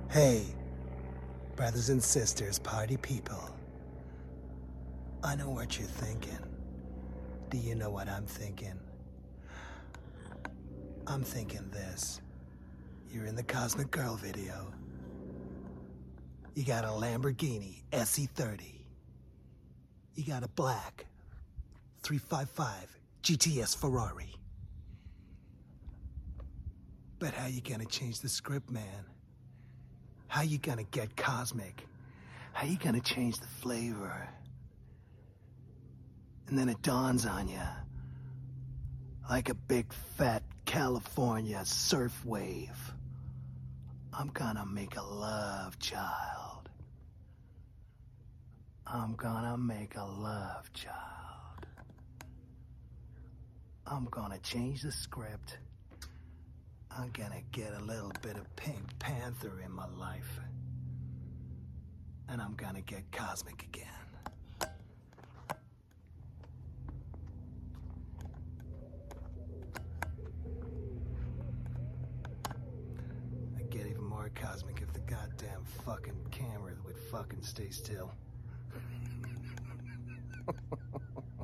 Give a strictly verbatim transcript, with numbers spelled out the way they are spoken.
Hey, brothers and sisters, party people. I know what you're thinking. Do you know what I'm thinking? I'm thinking this. You're in the Cosmic Girl video. You got a Lamborghini S E thirty. You got a black three fifty-five G T S Ferrari. But how you gonna change the script, man? How you gonna get cosmic? How you gonna change the flavor? And then it dawns on you, like a big fat California surf wave. I'm gonna make a love child. I'm gonna make a love child. I'm gonna change the script. I'm gonna get a little bit of Pink Panther in my life. And I'm gonna get cosmic again. I'd get even more cosmic if the goddamn fucking camera would fucking stay still.